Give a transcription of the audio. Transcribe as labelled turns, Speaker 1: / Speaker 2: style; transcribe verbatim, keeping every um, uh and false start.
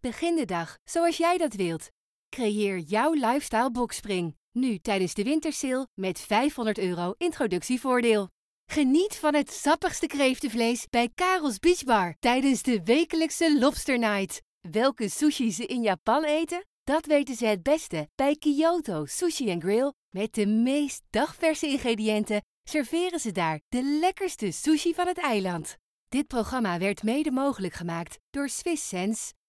Speaker 1: Begin de dag zoals jij dat wilt. Creëer jouw lifestyle boxspring. Nu tijdens de wintersale met vijfhonderd euro introductievoordeel. Geniet van het sappigste kreeftenvlees bij Karel's Beach Bar tijdens de wekelijkse Lobster Night. Welke sushi ze in Japan eten? Dat weten ze het beste bij Kyoto Sushi and Grill. Met de meest dagverse ingrediënten serveren ze daar de lekkerste sushi van het eiland. Dit programma werd mede mogelijk gemaakt door Swiss Sense